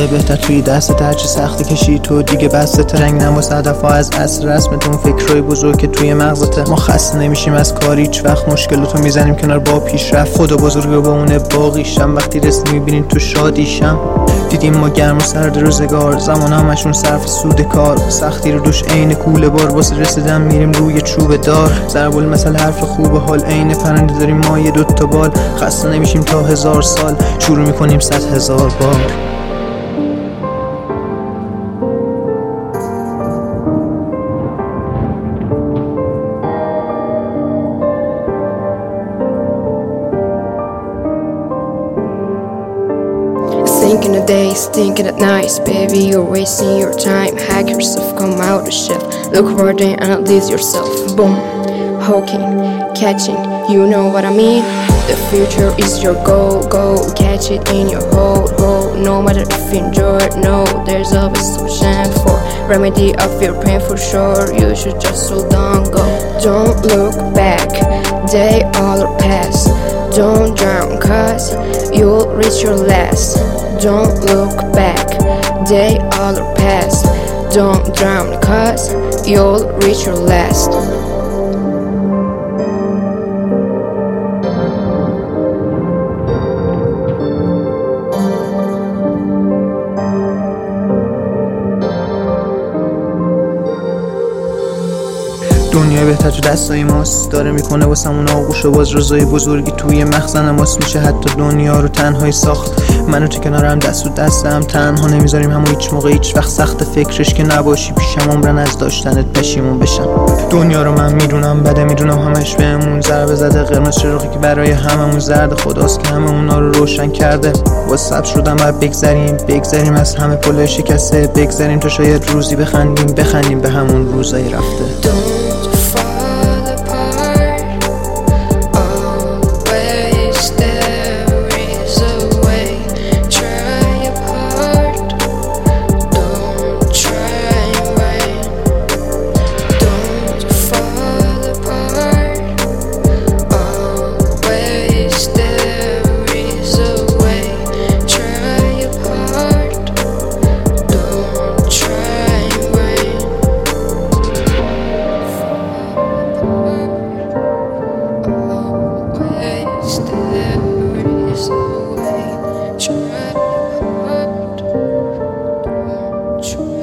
بهتر توی دست هرچی سختی کشی تو دیگه بسته رنگ نماس هدفها از اصل رسمتون فکرهای بزرگ که توی مغزته. ما خسته نمیشیم از کاری هیچ وقت مشکلاتو میزنیم کنار با پیشرفت. خدا بزرگه با اونه باقیشم وقتی رسمی میبینین تو شادیشم. دیدیم ما گرم و سرد روزگار زمان همشون صرف سود کار سختی رو دوش عین کوله بار واسه رسیدن میریم روی چوب دار. ضرب المثل حرف خوب حال عین پرنده داریم ما یه دوتا بال. خسته نمیشیم تا 1000 سال شروع میکنیم 100,000 بار. Thinking of days, thinking at nights, baby, you're wasting your time. Hack yourself, come out the shelf. Look forward and analyze yourself. Boom, hooking, catching, you know what I mean. The future is your goal, go catch it in your hold. No matter if you enjoy it, no, there's always solution for remedy of your pain for sure. You should just hold on, go. Don't look back, they all are past. Don't drown, cause you'll reach your last. Don't look back, they all are past. Don't drown, cause you'll reach your last. دنیا بهتر تو دستای ماست داره میکنه واسمون آغوش و باز روزای بزرگی توی مخزن ماست. میشه حتی دنیا رو تنهایی ساخت. من و تو کنارم دست و دستم تنها نمیذاریم همون هیچ موقع هیچ وقت سخت فکرش که نباشی پیشم عمرن از داشتنت پشیمون بشم. دنیا رو من میدونم بده میدونم همش بهمون ضربه زده قرمز چراغی که برای هممون زرد. خداست که همه اونا رو روشن کرده. واسه شدم بعد بگذریم از همه پل شکسته. بگذریم تا شاید روزی بخندیم به همون روزای رفته. Try